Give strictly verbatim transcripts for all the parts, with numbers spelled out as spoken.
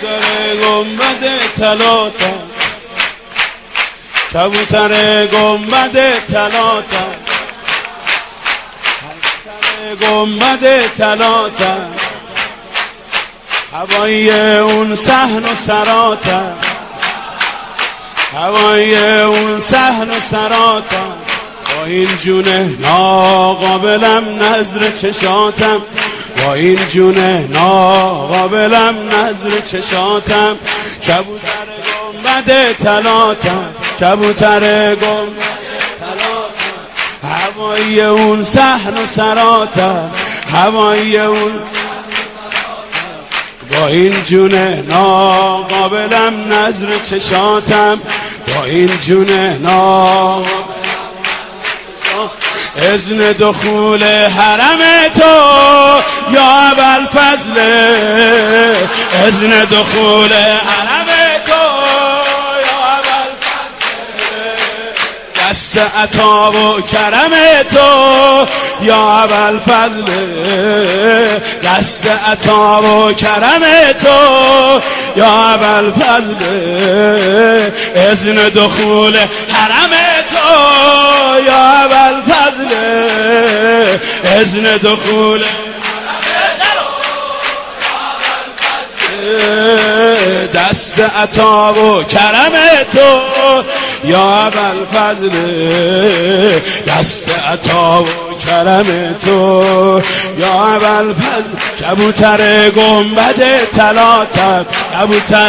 کبوتر گنبد طلاتم، کبوتر گنبد طلاتم، کبوتر گنبد طلاتم، هوای اون صحن و سراتم، هوای اون صحن و سراتم، با این جونه ناقابلم نظر چشاتم، با این جونه ناقابلم نظر چشاتم، کبوتر گنبد طلاتم، کبوتر گنبد طلاتم، هوای اون صحن و سراتم، هوای اون با این جونه ناقابلم نظر چشاتم، با این جونه ناقابلم اذن دخول حرم تو یا ابوالفضل، اذن دخول حرم تو یا ابوالفضل، دست عطا و کرم تو یا ابوالفضل، دست عطا و کرم تو یا ابوالفضل، اذن دخول حرم تو یا ابوالفضل، اذن دخول دست عطا و کرم تو یا ابوالفضل، دست عطا و کرم تو یا ابوالفضل، کبوتر گنبد طلاتم، کبوتر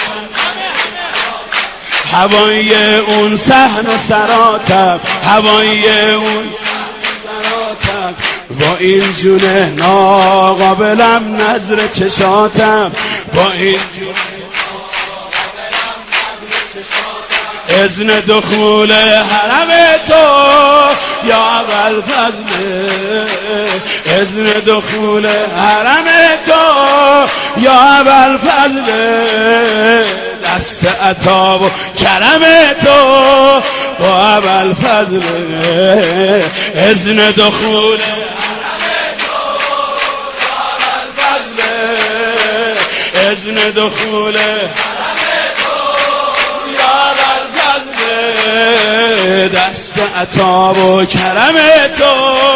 هوای اون صحن و سراتم، هوای اون سراتم، با این جونه ناقابلم نظر چشاتم، با این جونه ناقابلم نظر چشاتم، اذن دخول حرم تو یا ابوالفضل، اذن دخول حرم تو یا ابوالفضل، دست عطا و کرم تو با ابوالفضل، اذن دخول حرم تو یا ابوالفضل، اذن دخول حرم تو یا ابوالفضل، دست عطا و کرم تو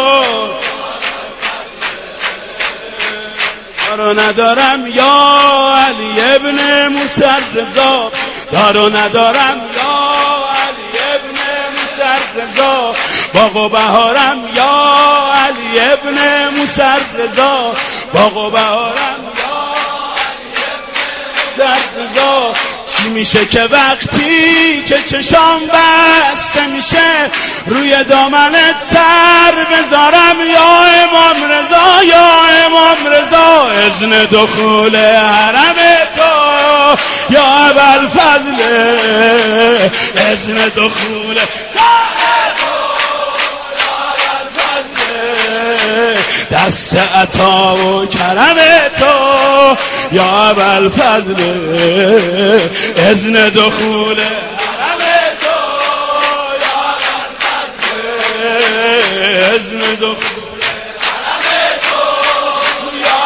دارو ندارم یا علی ابن موسی رضا، دارو ندارم یا علی ابن موسی رضا، باغ و بهارم یا علی ابن موسی رضا، باغ و بهارم یا علی ابن موسی رضا، چی میشه که وقتی که چشام بسته میشه روی دامنت سر بذارم یا امام رضا، یا امام رضا، اذن دخول حرم تو یا ابوالفضل، اذن دخول حرم تو یا ابوالفضل، دست عطا و کرم تو یا ابوالفضل، اذن دخول حرم تو یا ابوالفضل، اذن دخول حرم تو یا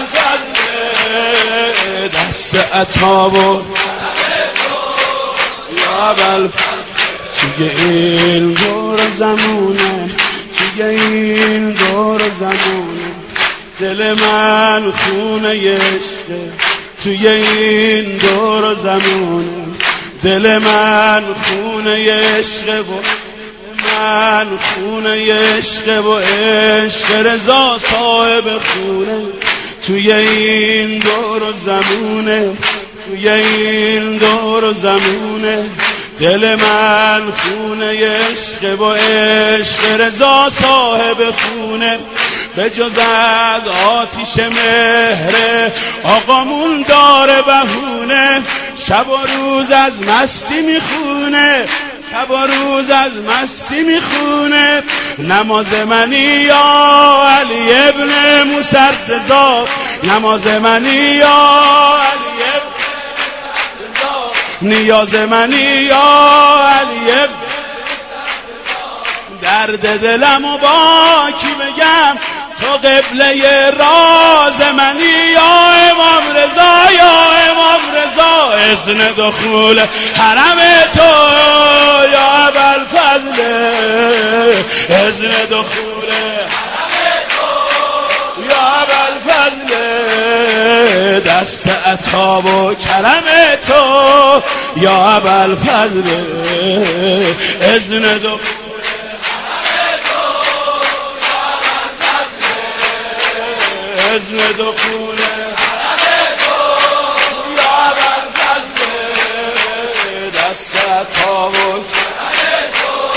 ابوالفضل، دست عطا و کرم تو یا ابوالفضل، توی این دور زمونه، توی این دور زمونه، دل من خونه عشقه، توی این دور زمونه، دل من خونه عشقه و من خونه عشقه و عشق رضا صاحب خونه، توی این دور زمونه، توی این دور زمونه، دل من خونه عشق و عشق رضا صاحب خونه، به جز از آتیش مهر آقامون داره بهونه، شب و روز از مستی میخونه، شب و روز از مستی میخونه، نماز منی یا علی ابن موسی رضا، نماز منی یا علی ابن موسی رضا، نیاز منی یا علی ابن درد دلمو با کی بگم، تو قبله راز منی یا امام رضا یا امام رضا اذن دخول حرم تو یا ابوالفضل اذن دخول حرم تو یا ابوالفضل دست عطا و کرم تو یا ابوالفضل اذن دخول اذن دخول حرم تو یا ابوالفضل دست عطا و کرم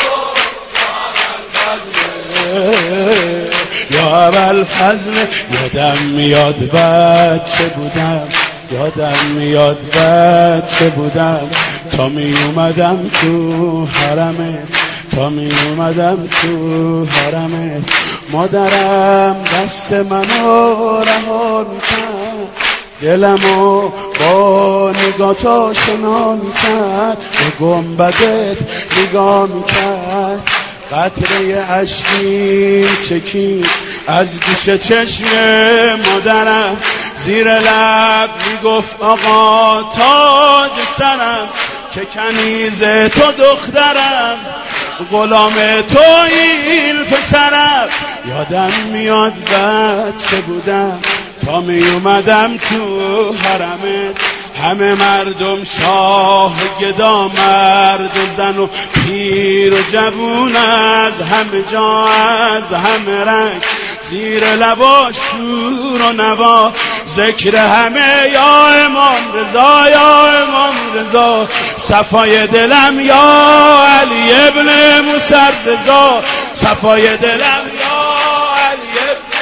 تو یا ابوالفضل یادم میاد بچه بودم یادم میاد بچه بودم تا می اومدم تو حرمت تا می اومدم تو حرمت مادرم دست منو رها میکرد دلمو با نگاه تا شنا میکرد به گنبدت نگاه میکرد قطره اشکی چکید از گوشه چشم مادرم زیر لب میگفت آقا تاج سرم که کنیز تو دخترم غلام تو این پسرم یادم میاد بچه بودم تا می اومدم تو حرمت همه مردم شاه گدا مرد و زن و پیر و جوون از همه جا از همه رنگ زیر لبا شور و نوا ذکر همه یا امام رضا یا امام رضا صفای دلم یا علی ابن موسی رضا صفای دلم یا علی ابن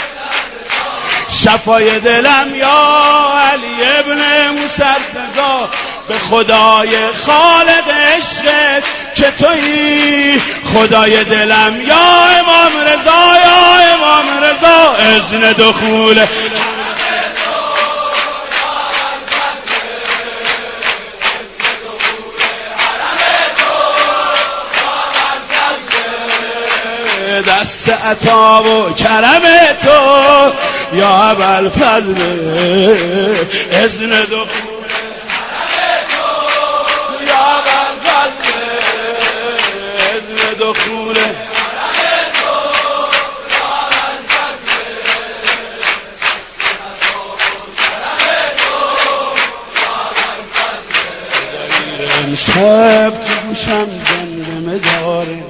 شفای دلم یا علی ابن موسی رضا به خدای خالق عشقت که تویی خدای دلم یا امام رضا یا امام رضا اذن دخول دست عطا و کرم تو یا ابوالفضل اذن دخول حرم تو یا ابوالفضل اذن دخول حرم تو یا ابوالفضل امشب تو گوشم زمزمه داره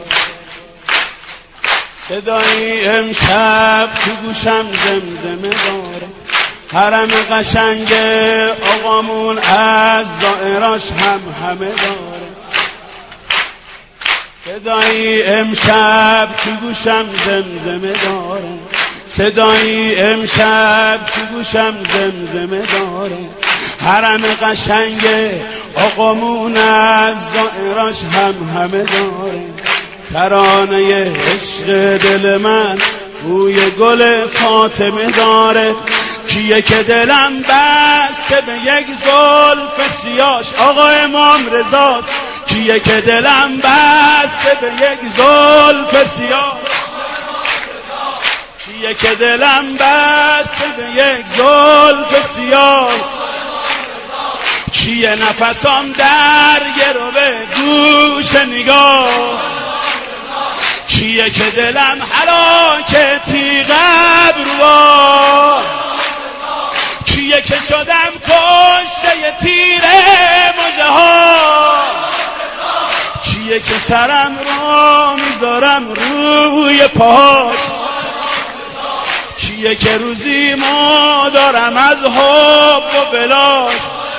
صدای امشب تو گوشم زمزمه داره حرم قشنگ آقامون از زائراش هم همه داره صدای امشب تو گوشم زمزمه داره صدای امشب تو گوشم زمزمه داره حرم قشنگ آقامون از زائراش هم همه داره ترانه عشق دل من بوی گل فاطمه داره کیه که دلم بسته به یک زلف سیاش آقا امام رضا کیه که دلم بسته به یک زلف سیاش کیه که دلم بسته به یک زلف سیاش کیه نفسام در گرو به گوش نگاه کیه که دلم حراکتی قبروا کیه که شدم کشته تیر مژه ها کیه که سرم را میذارم روی پاش کیه که روزی ما دارم از حب و بلاش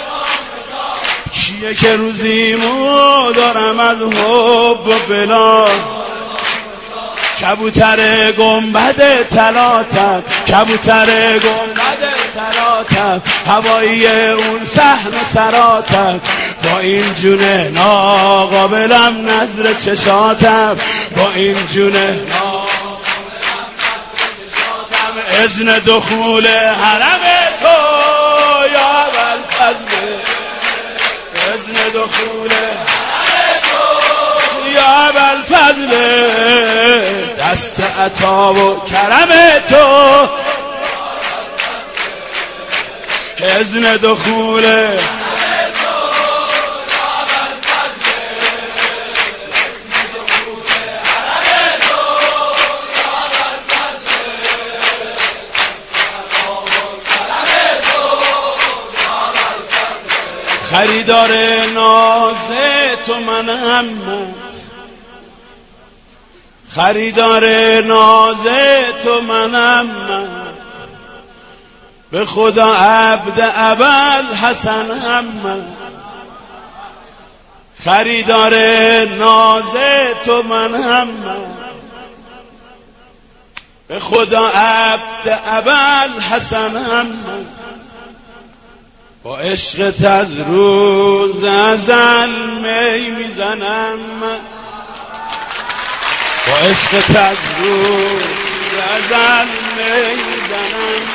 کیه که روزی ما دارم از حب و بلاش کبوتر گنبد طلاتم کبوتر گنبد طلاتم هوایی اون صحن سراتم با این جون ناقابلم نظر چشاتم با این جون ناقابلم نظر چشاتم اذن دخول حرم تو یا ابوالفضل اذن دخول حرم تو یا ابوالفضل دست عطا و کرم تو، اذن دخول خریدار ناز تو منم من، خریدار ناز تو منم من، به خدا عبد ابوالحسنم من، خریدار ناز تو منم من، به خدا عبد ابوالحسنم من، با عشقت از روز ازل می میزنم، با عشقت از روز ازل می میزنم،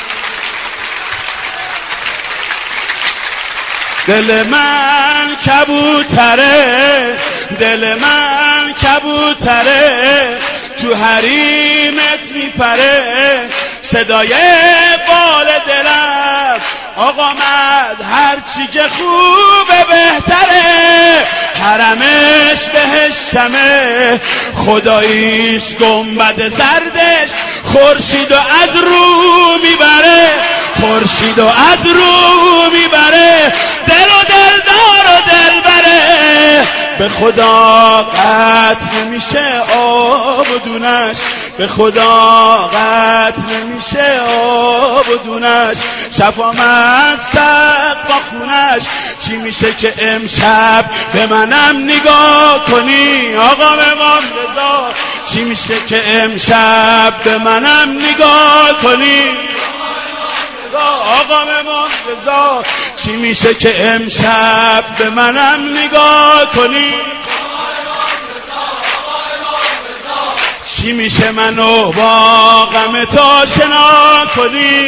دل من کبوتره، دل من کبوتره، تو حریمت میپره، صدای بال دلم آقا مد هرچی که خوبه بهتره، حرمش بهشتمه، خداییش گنبد زردش، خورشید و از رو میبره، خورشید و از رو میبره، دل و دلدار و دلبره، به خدا قطع نمیشه آب و دونش، به خدا قطع نمیشه آب و دونش، شفام از سقف خونش، چی میشه که امشب به منم نگاه کنی آقا امام رضا، چی میشه که امشب به منم نگاه کنی آقا امام رضا، چی میشه که امشب به منم نگاه کنی، چی میشه منو با غم تو آشنا کنی،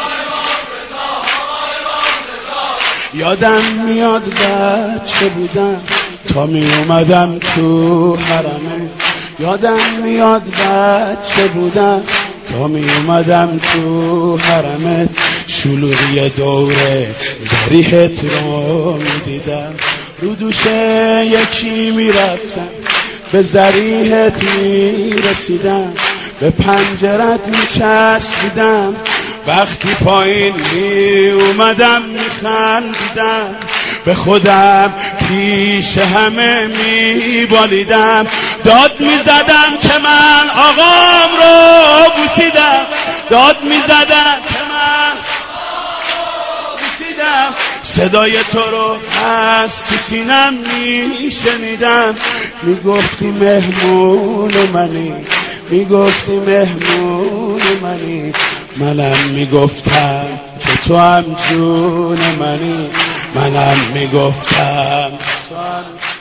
یادم میاد بچه بودم تا می اومدم تو حرمه، یادم میاد بچه بودم تا می اومدم تو حرمت، شلوغی دوره زریحت رو میدیدم، رو دوشه یکی میرفتم به زریحت میرسیدم، به پنجرت میچسبیدم، وقتی پایین می اومدم میخندیدم، به خودم پیش همه میبالیدم، داد میزدم که من آقام رو بوسیدم، داد میزدم که من بوسیدم، صدای تو رو از تو سینم میشنیدم، میگفتی مهمون منی، میگفتی مهمون منی، منم میگفتم که تو هم جون منی، منم میگفتم تو هم.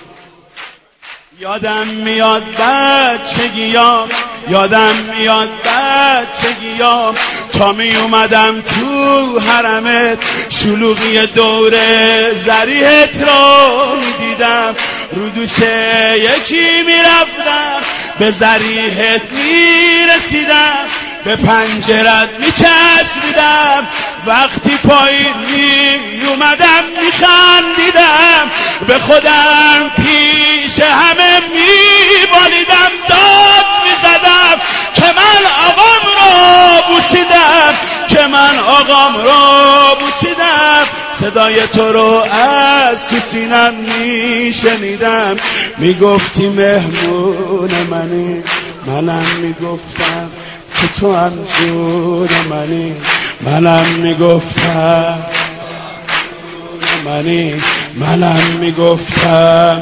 یادم میاد بچگیام، یادم میاد بچگیام، تا می اومدم تو حرمت، شلوغی دوره زریحت رو میدیدم، رو دوشه یکی میرفتم به زریحت میرسیدم، به پنجرت میچسبیدم، وقتی پایین می اومدم میخندیدم، به خودم پیش همه میبالیدم، داد میزدم که من آقام رو بوسیدم، که من آقام رو بوسیدم، صدای تو رو از تو سینم میشنیدم، میگفتی مهمون منی، منم میگفتم که تو هم جون منی، منم میگفتم منی، منم میگفتم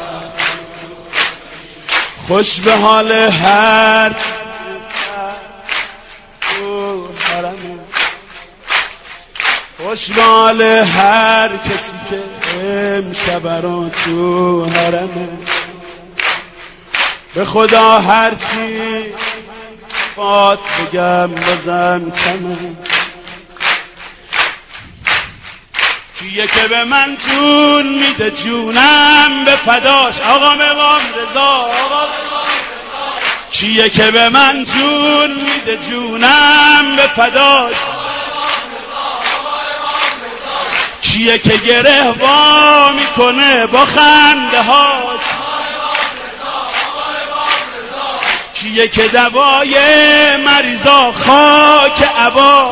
خوش به حال هر خوش به حال هر کسی که امشب رو تو حرمه، به خدا هرچی فات بگم بازم کمه، کیه که به من جون میده جونم به فداش آقا امام رضا، کیه که به من جون میده جونم به فداش، کیه که گره وا میکنه با خنده هاش، کیه که دوای مریضا خاک عباش،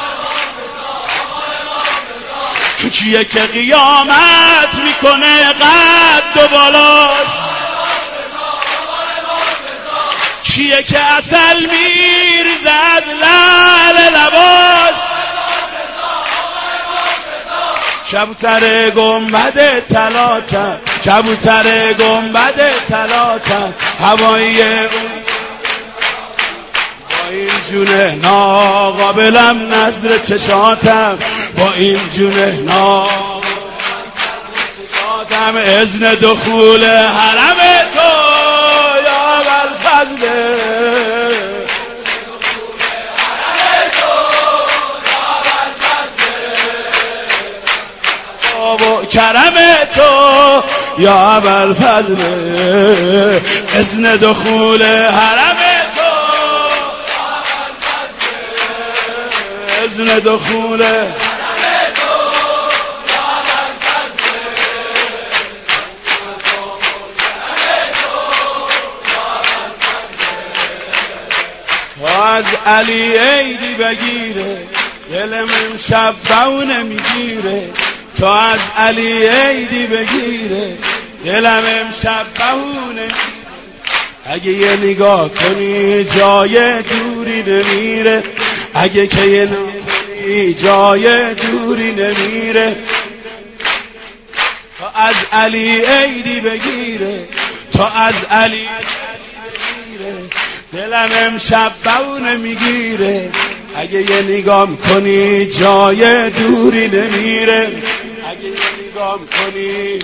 کیه که قیامت میکنه قد و بالاش، کیه که عسل میریزد لعل لباش، کبوتر گنبد طلاتم، کبوتر گنبد طلاتم، هوایی اون با این جونه ناقابلم نظر چشاتم، با این جونه ناقابلم چشاتم، اذن دخول حرم تو یا ابوالفضل، و کرم تو یا ابوالفضل، اذن دخول حرم تو یا ابوالفضل، اذن دخول حرم تو یا ابوالفضل، تو از علی عیدی بگیره دلم امشب بونه میگیره، تو از علی عیدی بگیره دلم امشب بهونه، اگه یه نگاه کنی جای دوری نمیره، اگه که یه نگاه کنی جای دوری نمیره، تو از علی عیدی بگیره، تو از علی بگیره دلم امشب بهونه میگیره، اگه یه نگاه کنی جای دوری نمیره، اگه یه نگاه کنی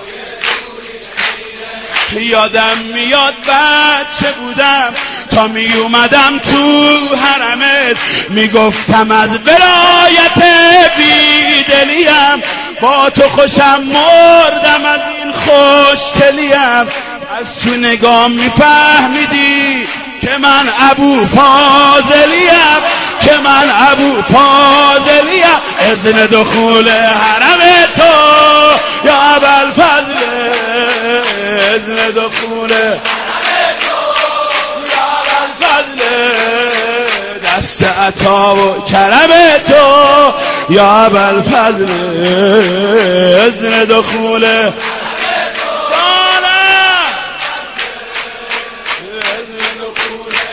یادم میاد بچه بودم تا می اومدم تو حرمت، میگفتم از ولایت بیدلیم، با تو خوشم مردم از این خوشتلیم، از تو نگاه میفهمیدی که من ابو فاضلیم، که من ابو فاضلیم، اذن دخول حرم تو یا ابوالفضل، اذن دخول حرم تو یا ابوالفضل، دست عطا و کرم تو یا ابوالفضل، اذن دخول حرم تو، اذن دخول